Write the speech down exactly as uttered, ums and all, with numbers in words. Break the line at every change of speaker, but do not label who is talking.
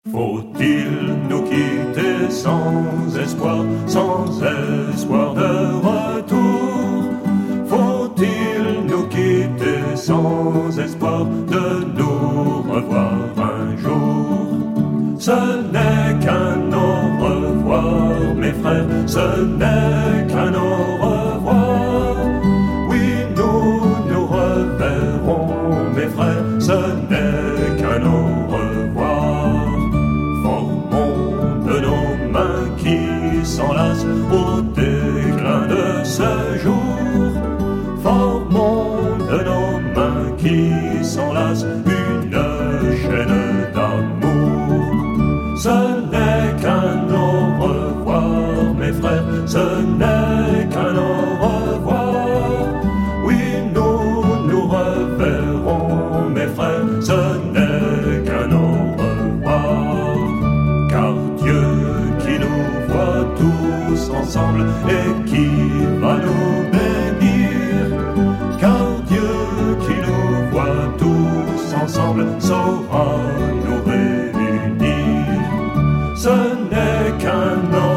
Faut-il nous quitter sans espoir, sans espoir de retour? Faut-il nous quitter sans espoir de nous revoir un jour? Ce n'est qu'un au revoir, mes frères, ce n'est qu'un au revoir. Oui, nous nous reverrons, mes frères, ce n'est qu'un au revoir. Formons de nos mains qui s'enlacent au déclin de ce jour. Formons de nos mains qui s'enlacent une chaîne d'amour. Ce n'est qu'un au revoir, mes frères, ce n'est qu'un au revoir. Oui, nous nous reverrons, mes frères, ce n'est qu'un au revoir. Car Dieu qui nous voit tous ensemble et qui va nous bénir, car Dieu qui nous voit tous ensemble saura nous réunir. Ce n'est qu'un